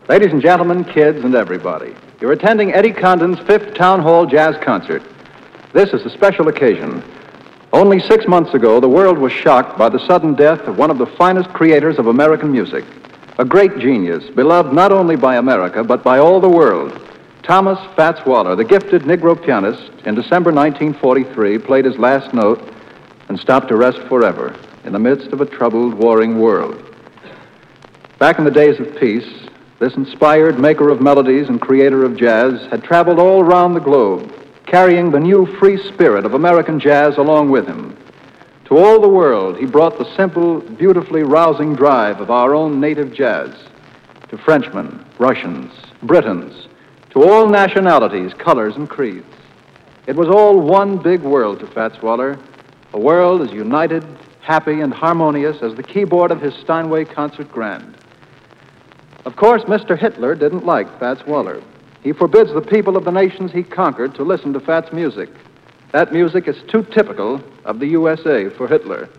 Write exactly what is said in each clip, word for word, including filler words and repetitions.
Ladies and gentlemen, kids and everybody, you're attending Eddie Condon's fifth Town Hall Jazz Concert. This is a special occasion. Only six months ago, the world was shocked by the sudden death of one of the finest creators of American music. A great genius, beloved not only by America, but by all the world. Thomas Fats Waller, the gifted Negro pianist, in December nineteen forty-three, played his last note and stopped to rest forever in the midst of a troubled, warring world. Back in the days of peace, this inspired maker of melodies and creator of jazz had traveled all around the globe, carrying the new free spirit of American jazz along with him. To all the world, he brought the simple, beautifully rousing drive of our own native jazz. To Frenchmen, Russians, Britons, to all nationalities, colors, and creeds. It was all one big world to Fats Waller, a world as united, happy, and harmonious as the keyboard of his Steinway Concert Grand. Of course, Mister Hitler didn't like Fats Waller. He forbids the people of the nations he conquered to listen to Fats' music. That music is too typical of the U S A for Hitler.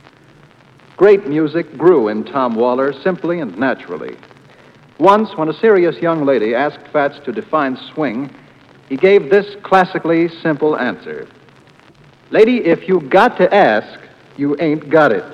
Great music grew in Tom Waller simply and naturally. Once, when a serious young lady asked Fats to define swing, he gave this classically simple answer. Lady, if you got to ask, you ain't got it.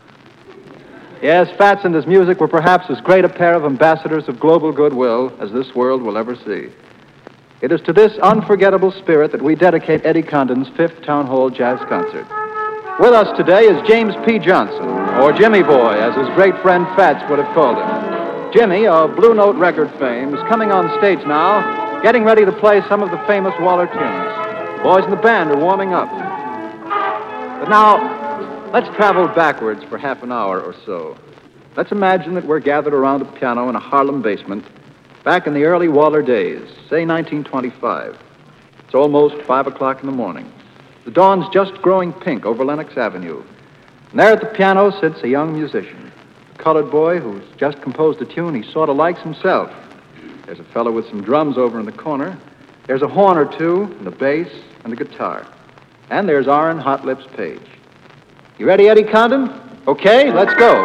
Yes, Fats and his music were perhaps as great a pair of ambassadors of global goodwill as this world will ever see. It is to this unforgettable spirit that we dedicate Eddie Condon's fifth Town Hall Jazz Concert. With us today is James P. Johnson, or Jimmy Boy, as his great friend Fats would have called him. Jimmy, of Blue Note record fame, is coming on stage now, getting ready to play some of the famous Waller tunes. The boys in the band are warming up. But now, let's travel backwards for half an hour or so. Let's imagine that we're gathered around a piano in a Harlem basement back in the early Waller days, say nineteen twenty-five. It's almost five o'clock in the morning. The dawn's just growing pink over Lenox Avenue. And there at the piano sits a young musician, a colored boy who's just composed a tune he sort of likes himself. There's a fellow with some drums over in the corner. There's a horn or two, and a bass, and a guitar. And there's Aaron Hot Lips Page. You ready, Eddie Condon? Okay, let's go.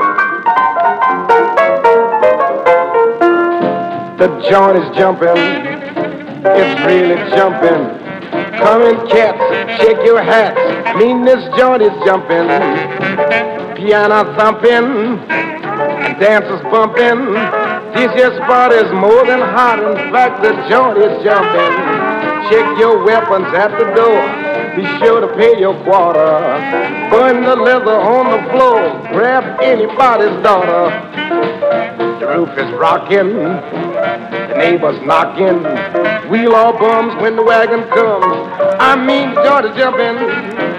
The joint is jumping, it's really jumping. Come in, cats, shake your hats. I mean, this joint is jumping. Piano thumping, dancers bumping. This here spot is more than hot. In fact, the joint is jumping. Check your weapons at the door. Be sure to pay your quarter. Burn the leather on the floor. Grab anybody's daughter. The roof is rocking. The neighbors knocking. Wheel all bums when the wagon comes. I mean, the joint is jumping.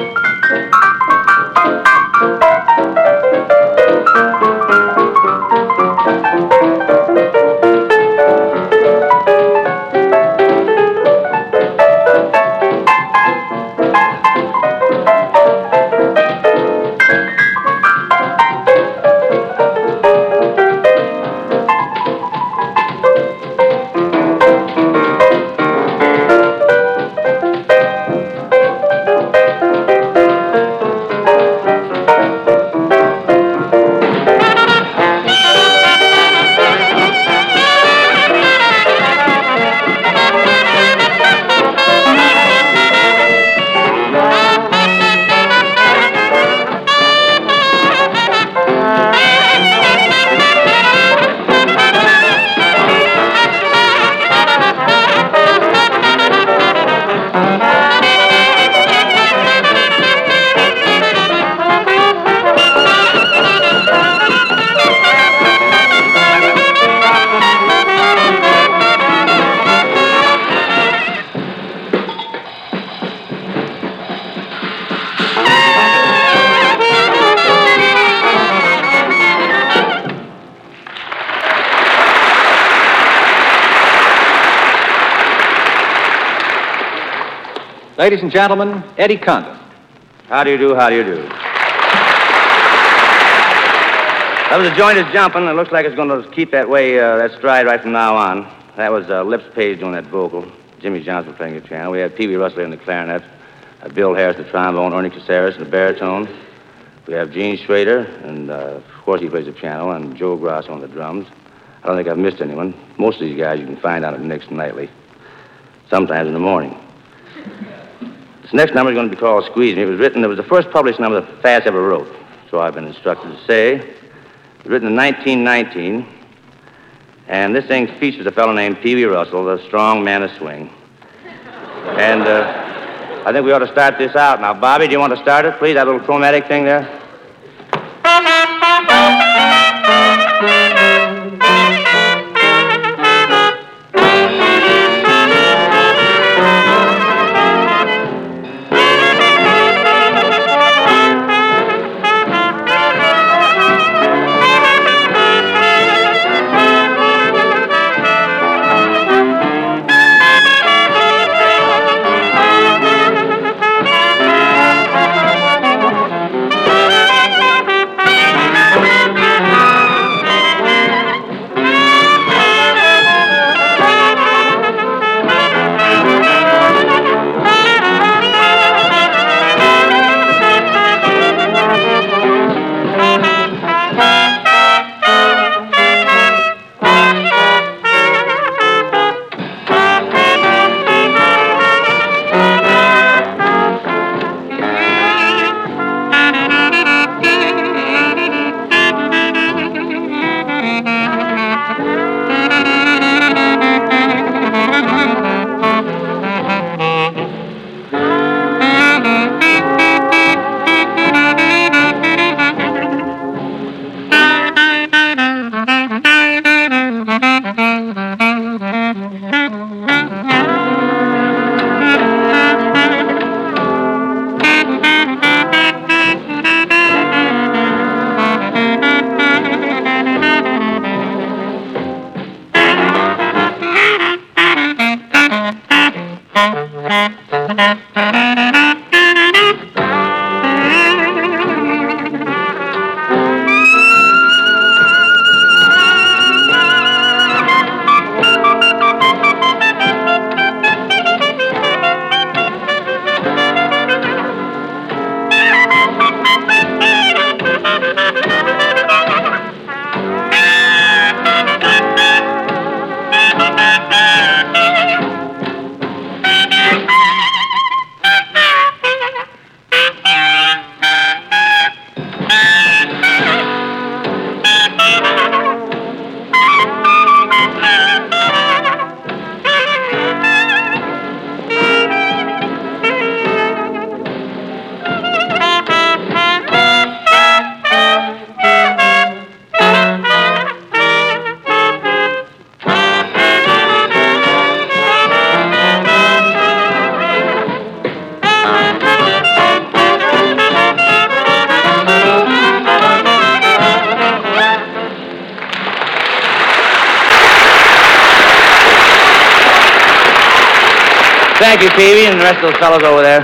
Ladies and gentlemen, Eddie Condon. How do you do, how do you do? That was a joint is jumping. It looks like it's going to keep that way, uh, that stride right from now on. That was uh, Lips Page doing that vocal. Jimmy Johnson playing the piano. We had Pee Wee Russell in the clarinet. Uh, Bill Harris, the trombone. Ernie Caceres, the baritone. We have Gene Schrader, and uh, of course he plays the piano, and Joe Gross on the drums. I don't think I've missed anyone. Most of these guys you can find out at Nick's Nightly, sometimes in the morning. This next number is going to be called Squeeze Me. It was written, it was the first published number that Fats ever wrote, so I've been instructed to say. It was written in nineteen nineteen, and this thing features a fellow named Pee Wee Russell, the strong man of swing. And uh, I think we ought to start this out. Now, Bobby, do you want to start it, please? That little chromatic thing there? Thank you, Pee Wee, and the rest of those fellows over there.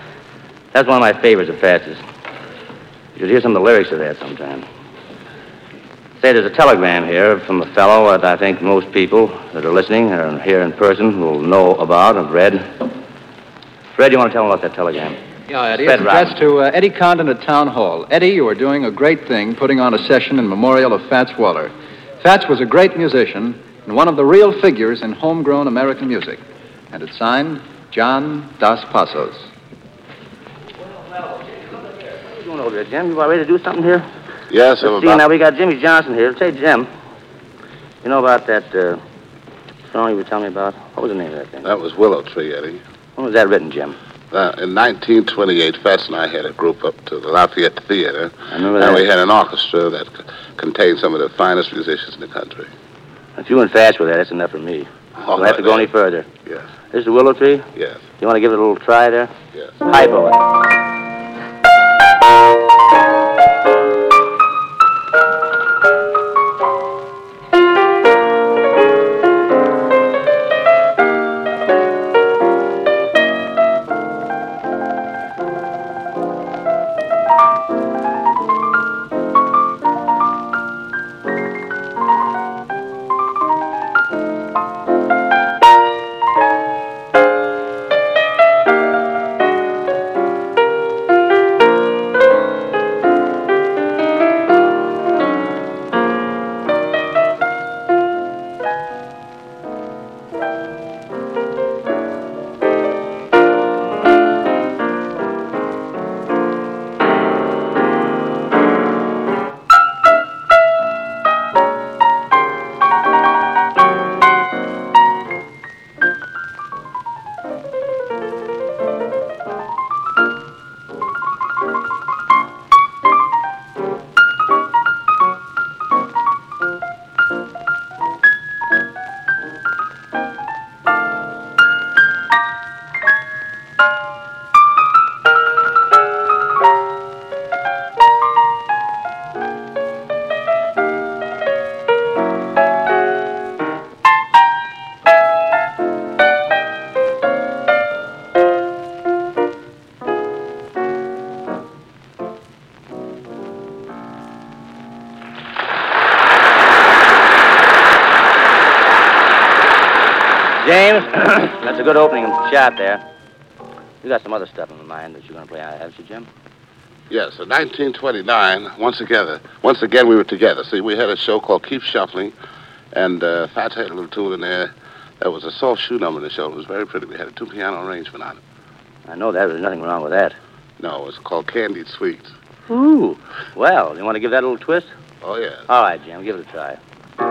That's one of my favorites of Fats's. You should hear some of the lyrics of that sometime. Say, there's a telegram here from a fellow that I think most people that are listening or here in person will know about and have read. Fred, you want to tell them about that telegram? Yeah, Eddie. It's addressed to uh, Eddie Condon at Town Hall. Eddie, you are doing a great thing putting on a session in memorial of Fats Waller. Fats was a great musician and one of the real figures in homegrown American music. And it's signed, John Dos Passos. What are you doing over there, Jim? You about ready to do something here? Yes, I'm Let's see, about... now we got Jimmy Johnson here. Say, Jim, you know about that uh, song you were telling me about? What was the name of that thing? That was Willow Tree, Eddie. When was that written, Jim? Uh, in nineteen twenty-eight, Fats and I had a group up to the Lafayette Theater. I remember that. And we had an orchestra that c- contained some of the finest musicians in the country. If you and Fats were there, that's enough for me. All Don't have to right, go then. any further. Yes, This is the Willow Tree? yes, You want to give it a little try there? yes. Hypo it. James, that's a good opening shot there. You got some other stuff in mind that you're going to play, haven't you, Jim? Yes, in nineteen twenty-nine, once together, once again we were together. See, we had a show called Keep Shuffling, and uh, Fats had a little tune in there. There was a soft shoe number in the show. It was very pretty. We had a two-piano arrangement on it. I know that. There's nothing wrong with that. No, it's called Candied Sweets. Ooh. Well, you want to give that a little twist? Oh, yeah. All right, Jim, give it a try.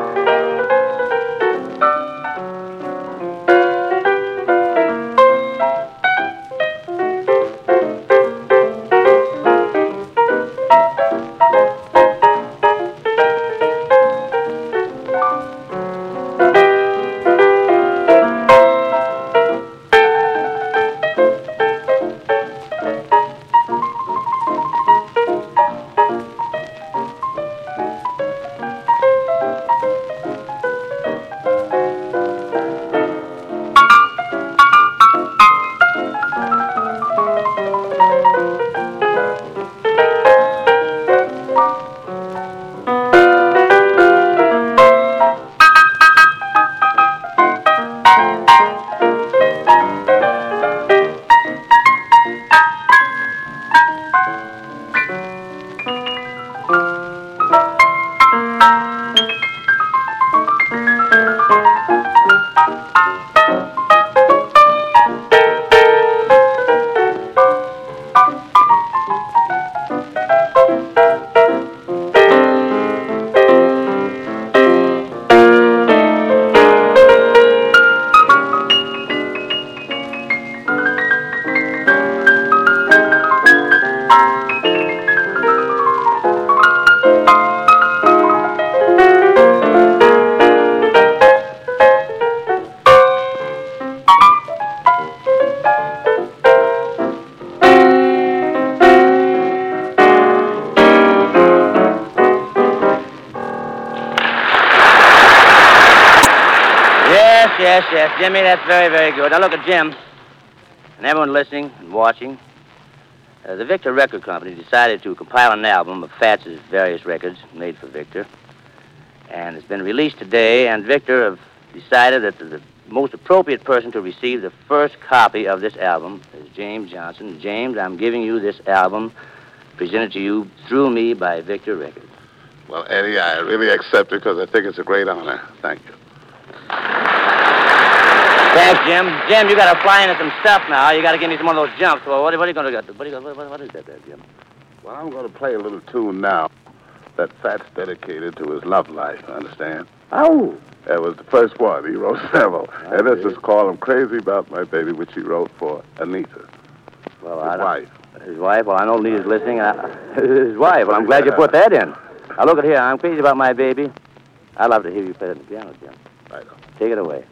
Yes, yes, Jimmy, that's very, very good. Now, look at Jim, and everyone listening and watching. Uh, the Victor Record Company decided to compile an album of Fats's various records made for Victor, and it's been released today, and Victor have decided that the, the most appropriate person to receive the first copy of this album is James Johnson. James, I'm giving you this album presented to you through me by Victor Records. Well, Eddie, I really accept it because I think it's a great honor. Thank you. Thanks, Jim. Jim, you got to fly into some stuff now. You got to give me some of those jumps. Well, what, what are you going to get? What, are you, what, what is that there, Jim? Well, I'm going to play a little tune now that Fats dedicated to his love life, understand? Oh. That was the first one. He wrote several. Oh, and this is called I'm Crazy About My Baby, which he wrote for Anita, well, his I wife. His wife? Well, I know Anita's listening. I, his wife. Well, I'm glad you put that in. Now, look at here. I'm crazy about my baby. I'd love to hear you play the piano, Jim. Right on. Take it away.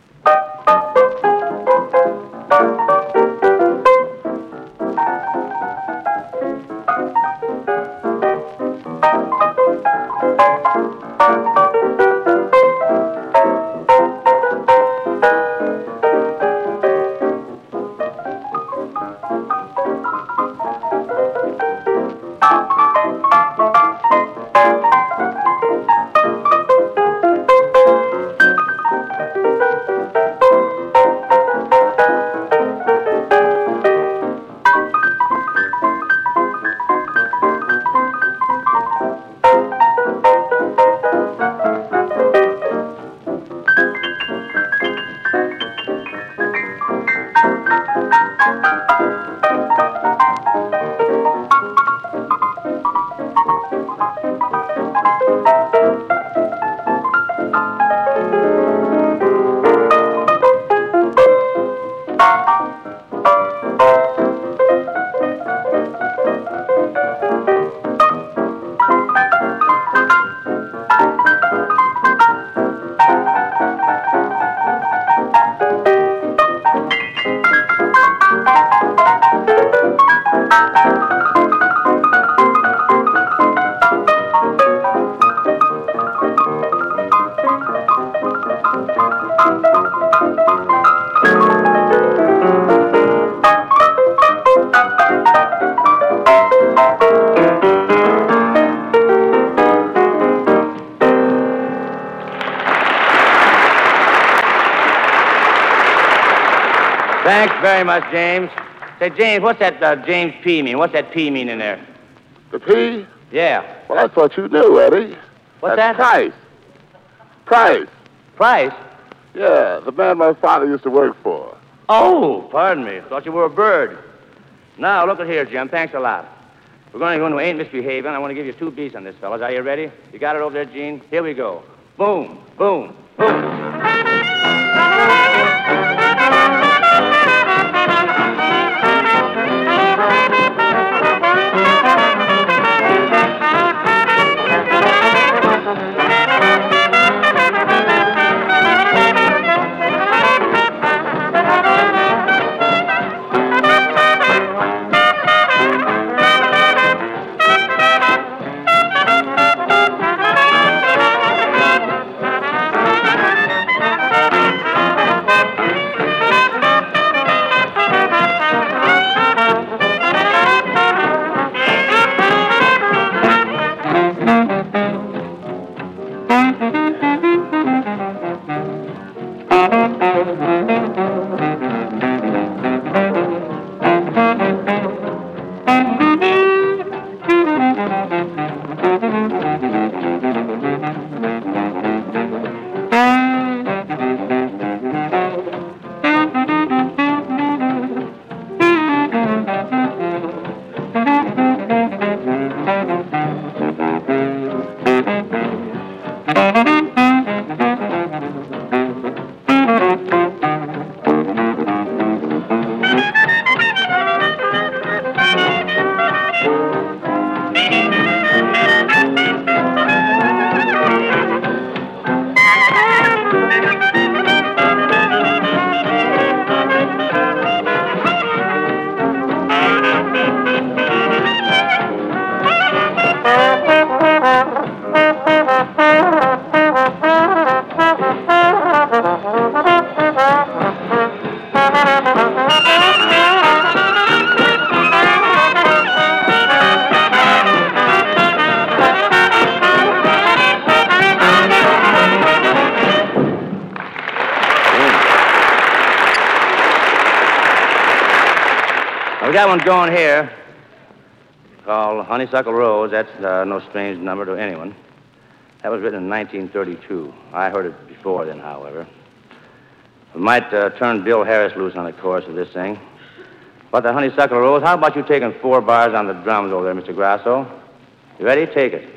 Thanks very much, James. Say, James, what's that uh, James P mean? What's that P mean in there? The P? Yeah. Well, I thought you knew, Eddie. What's That's that? Price. Price. Price? Yeah, the man my father used to work for. Oh, pardon me. Thought you were a bird. Now, look at here, Jim. Thanks a lot. We're going to go into Ain't Misbehaving. I want to give you two beats on this, fellas. Are you ready? You got it over there, Gene? Here we go. Boom, boom, boom. We got one going here called Honeysuckle Rose. That's uh, no strange number to anyone. That was written in nineteen thirty-two. I heard it before then, however. We might uh, turn Bill Harris loose on the chorus of this thing. But the Honeysuckle Rose, how about you taking four bars on the drums over there, Mister Grasso? You ready? Take it.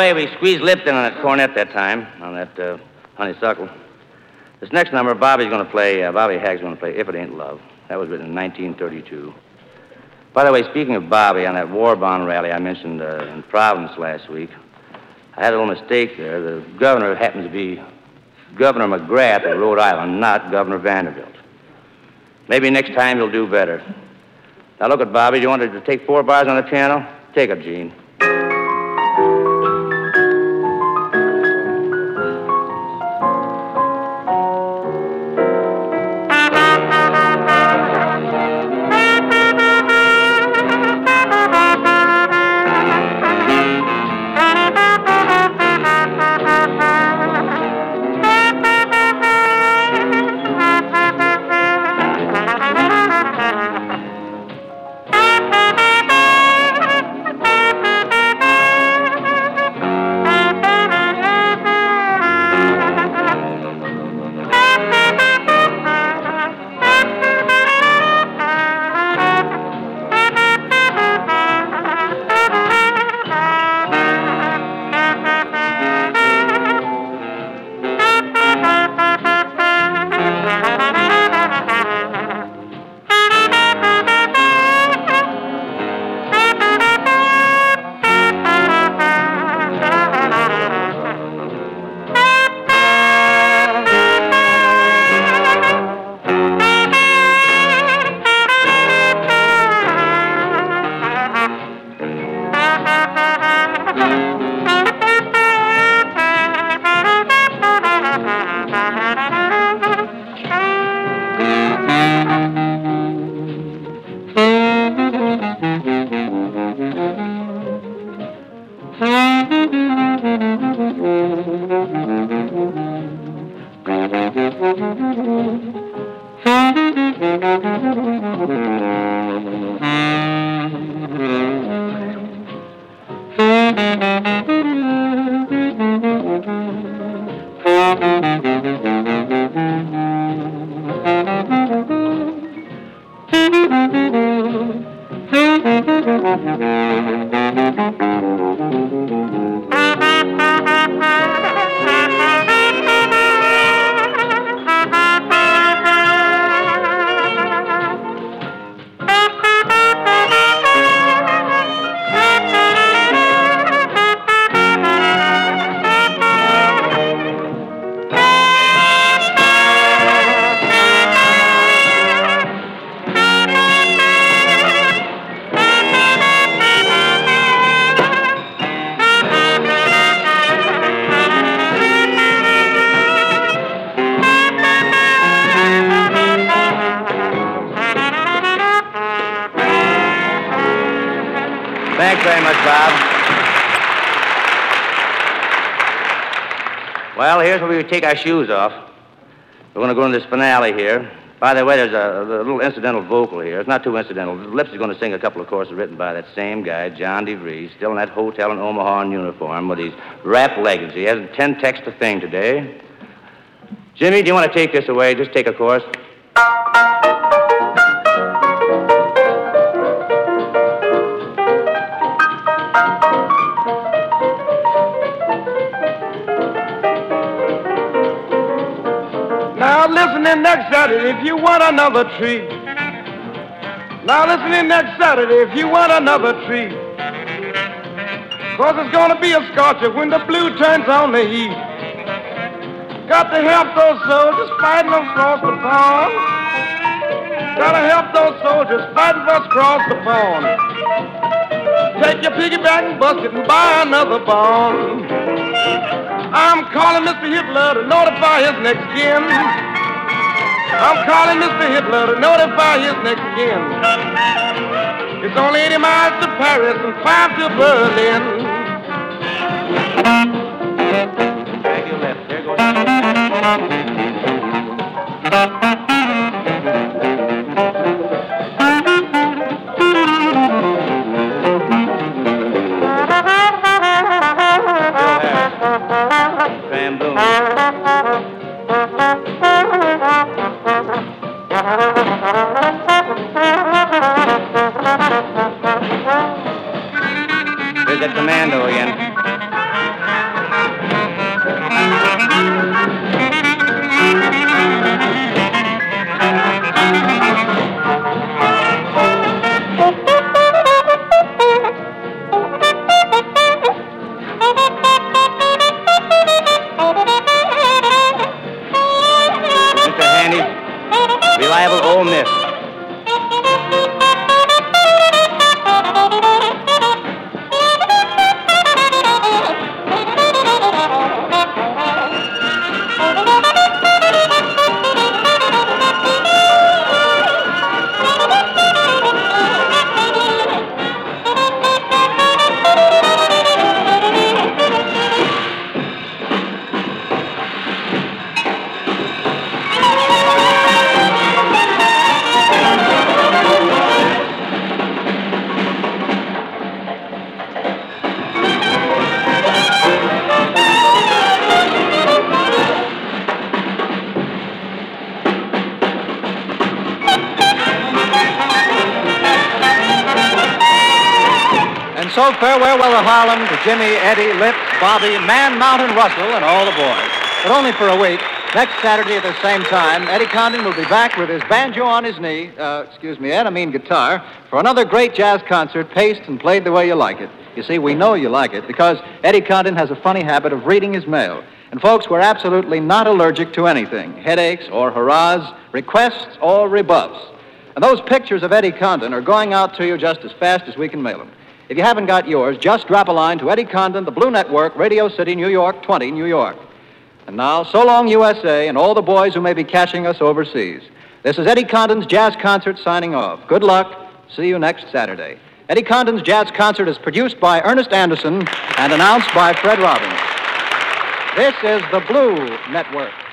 way, we squeezed Lipton on that cornet that time, on that uh, honeysuckle. This next number, Bobby's going to play, uh, Bobby Hagg's going to play If It Ain't Love. That was written in nineteen thirty-two. By the way, speaking of Bobby, on that war bond rally I mentioned uh, in Providence last week, I had a little mistake there. The governor happens to be Governor McGrath of Rhode Island, not Governor Vanderbilt. Maybe next time you'll do better. Now look at Bobby. Do you want to take four bars on the piano? Take it, Gene. Thanks very much, Bob. Well, here's where we take our shoes off. We're going to go into this finale here. By the way, there's a, a little incidental vocal here. It's not too incidental. Lips is going to sing a couple of choruses written by that same guy, John DeVries, still in that hotel in Omaha in uniform with his wrap leggings. He has ten texts to sing today. Jimmy, do you want to take this away? Just take a chorus. Now listen in next Saturday if you want another treat. Now listen in next Saturday if you want another treat. Cause it's gonna be a scorcher when the blue turns on the heat. Got to help those soldiers fighting across the pond. Gotta help those soldiers fighting for us across the pond. Take your piggyback and bust it and buy another bond. I'm calling Mister Hitler to notify his next kin. I'm calling Mister Hitler to notify his next kin. It's only eighty miles to Paris and five to Berlin. Drag your left. There goes. There's that commando again. Reliable Ole Miss. So farewell, Weather Harlem, to Jimmy, Eddie, Lips, Bobby, Man, Mountain, Russell, and all the boys. But only for a week. Next Saturday at the same time, Eddie Condon will be back with his banjo on his knee, uh, excuse me, and I mean guitar, for another great jazz concert, paced and played the way you like it. You see, we know you like it because Eddie Condon has a funny habit of reading his mail. And folks, we're absolutely not allergic to anything, headaches or hurrahs, requests or rebuffs. And those pictures of Eddie Condon are going out to you just as fast as we can mail them. If you haven't got yours, just drop a line to Eddie Condon, the Blue Network, Radio City, New York, twenty, New York. And now, so long, U S A, and all the boys who may be catching us overseas. This is Eddie Condon's Jazz Concert signing off. Good luck. See you next Saturday. Eddie Condon's Jazz Concert is produced by Ernest Anderson and announced by Fred Robbins. This is the Blue Network.